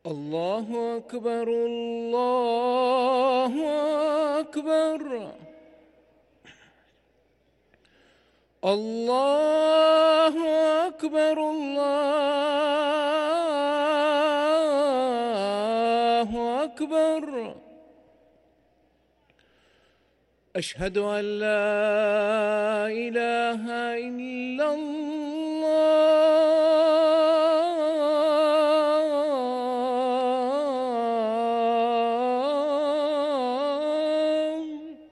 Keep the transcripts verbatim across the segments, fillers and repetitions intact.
الله أكبر الله أكبر الله أكبر الله أكبر. أشهد أن لا إله إلا الله.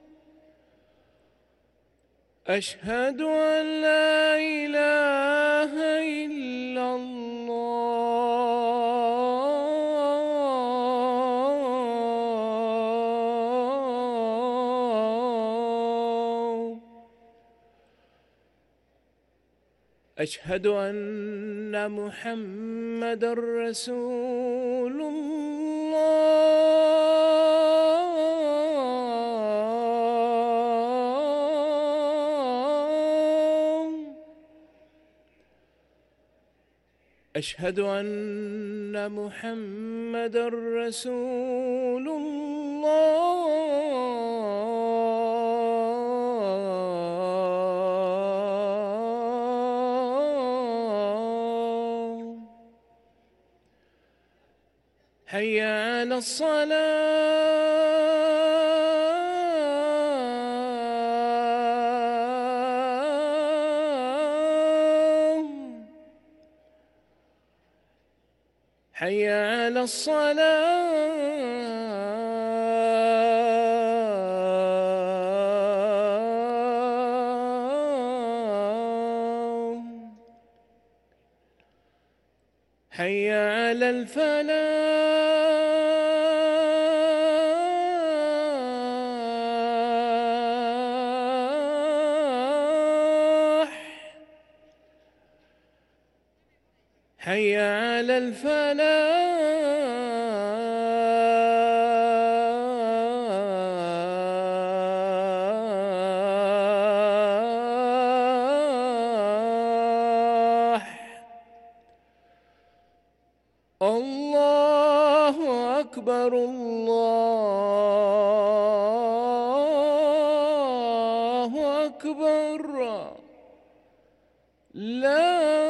أشهد أن لا إله إلا الله. أشهد أن محمدًا رسول الله. أشهد أن محمدًا رسول الله. حي على الصلاة. حي على الصلاة. حي على الفلاح. حي على الفلاح. الله أكبر الله أكبر. لا